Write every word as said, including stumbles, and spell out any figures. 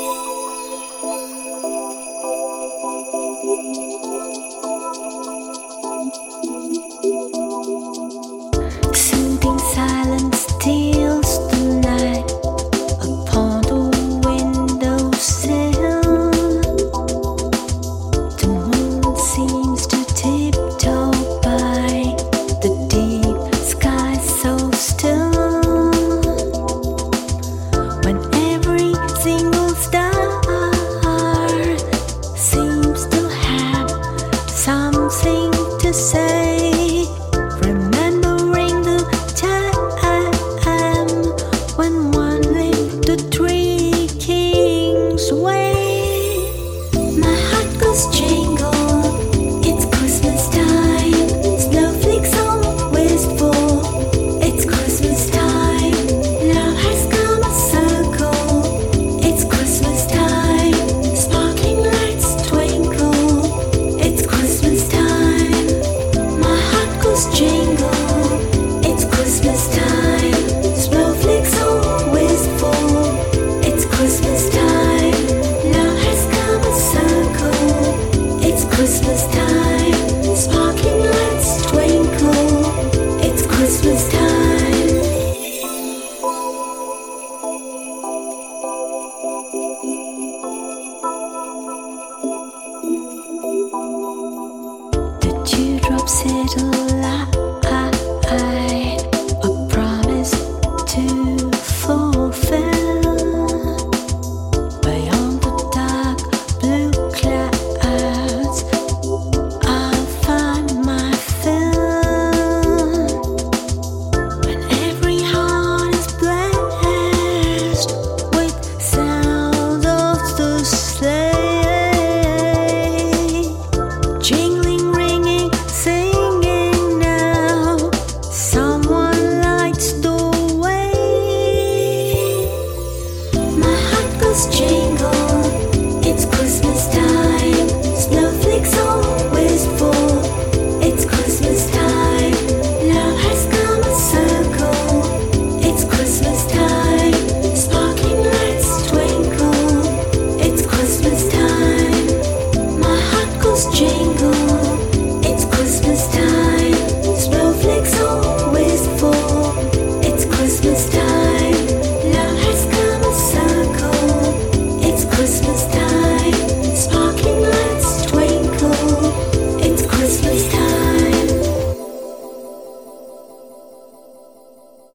Soothing silence steals the night upon the windowsill. The moon seems to tiptoe by the deep sky so still. When every single star seems to have something to say, remembering the time when one lived the three kings way. My heart goes jingle, it's Christmas time. Snowflakes so wistful, it's Christmas time. Love has come a circle, it's Christmas time. Sparkling lights twinkle, it's Christmas time. My heart goes jingle, it's Christmas time. Snowflakes so wistful, it's Christmas time. Love has come a circle, it's Christmas time. Sparkling lights twinkle, it's Christmas time. The dewdrops settle light, a promise to fulfill. Beyond the dark blue clouds, I'll find my fill. When every heart is blessed with sounds of the sleigh, jingling, ringing, singing now, someone lights the way. My heart goes jingling.